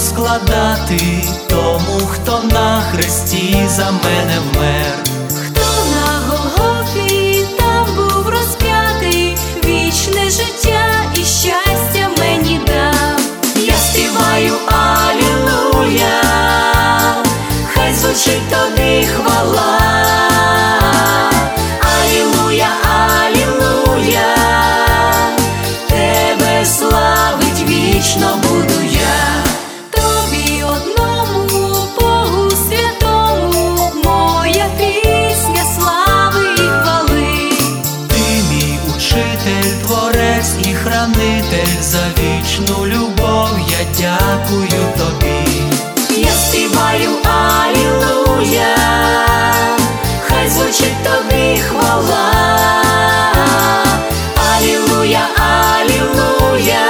складати тому, хто на хресті за мене вмер. Хто на Голгофі там був розп'ятий, вічне життя і щастя мені дав. Я співаю алілуя, хай звучить тобі хвала. Алілуя, алілуя, тебе славить вічно буду я. Тобі одному, Богу святому, моя пісня слави і хвали. Ти мій учитель, творець і хранитель, за вічну любов я дякую тобі. Я співаю алілуя, хай звучить тобі хвала. Алілуя, алілуя,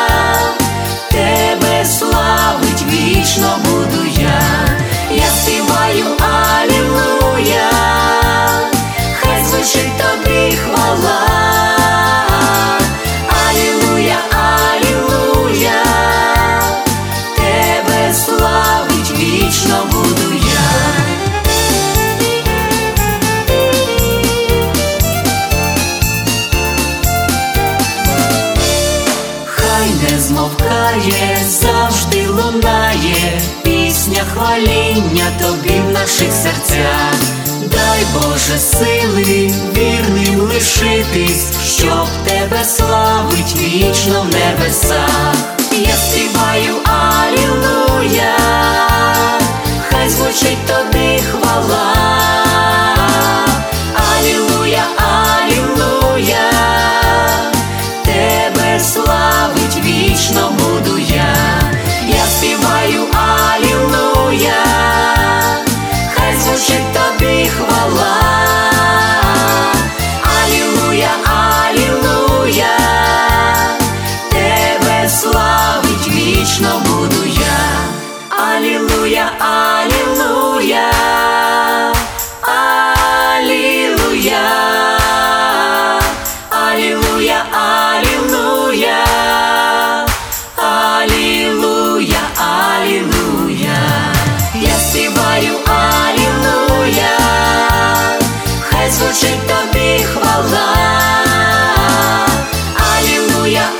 тебе славить вічно буду я. Я співаю алілуя, хай звучить тобі хвала. Алілуя, алілуя, тебе славить вічно буду я. Хай не змовкає, завжди лунає пісня хваління тобі в наших серцях. Дай Боже сили вірним лишитись, щоб тебе славить вічно в небесах. Я співаю алілуя, хай звучить тобі хвала. Алілуя, алілуя, тебе славить вічно буду я. Я співаю алілуя, хай звучить тобі хвала. Алілуя, алілуя, тебе славить вічно буду я. Алілуя, алілуя, алілуя, алілуя, алілуя, алілуя, алілуя. Я співаю алілуя, хай звучить тобі хвала. Алілуя,